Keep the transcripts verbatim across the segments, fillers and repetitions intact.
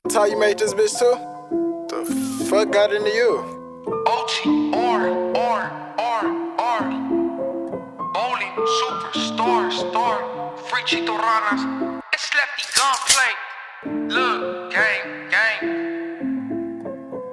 That's how you made this bitch too? The fuck got into you? O G, or, or, or, or Bowling, superstar, star Free Chito Ranas. It's Lefty Gunplay. Look, gang, gang.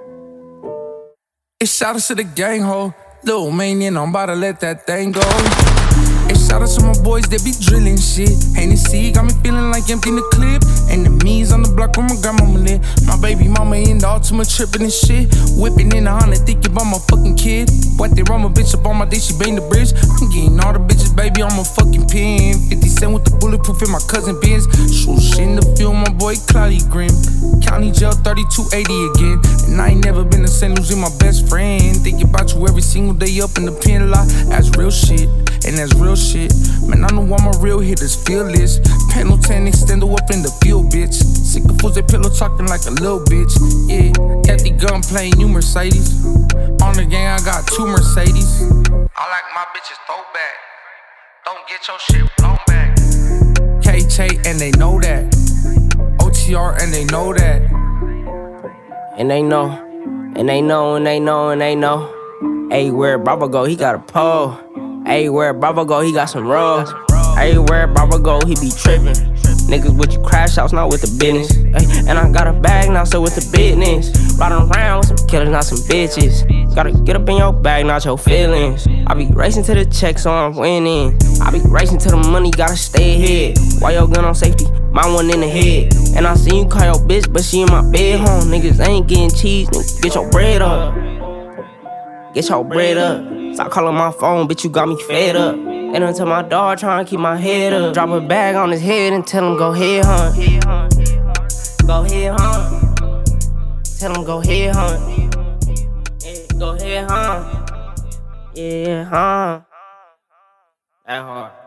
It's shout out to the gang ho. Lil Manian, I'm about to let that thing go. It's shout out to my boys that be drilling shit. Hennessy got me feeling like emptying the clip. Enemies on the block where my grandmama live. My baby mama in the ultimate tripping and shit. Whipping in the Honda thinking about my fucking kid. What they run my bitch up on my dick, she bang the bridge. I'm getting all the bitches, baby, I'm a fucking pin. fifty cent with the bulletproof in my cousin Benz. Shoot shit in the field, my boy Cloudy Grim. County jail thirty-two eighty again. And I ain't never been to Saint Losing my best friend. Thinking about you every single day up in the pen lot. That's real shit, and that's real shit. Man, I know all my real hitters feel this. Panel ten extender up in the field, bitch. Sick of fools, they pillow talking like a little bitch. Yeah, got the Gunplay, new Mercedes. On the gang, I got two Mercedes. I like my bitches throwback. Don't get your shit blown back. K T and they know that. O T R and they know that. And they know, and they know, and they know, and they know. Ayy, where Bravo go, he got a pole. Ayy, where Bravo go, he got some rolls. Ayy, where Bravo go, he be trippin'. Niggas with you crash outs, not with the business. Ay, and I got a bag now, so with the business. Riding around with some killers, not some bitches. Gotta get up in your bag, not your feelings. I be racing to the check, so I'm winning. I be racing to the money, gotta stay ahead. Why your gun on safety? Mine one in the head. And I seen you call your bitch, but she in my bed home. Niggas ain't getting cheese, nigga, get your bread up. Get your bread up. Stop calling my phone, bitch, you got me fed up. And until my dog trying to keep my head up. Drop a bag on his head and tell him go head hunt. Go head hunt. Tell him go head hunt. Yeah, go head hunt. Yeah, huh? That hard.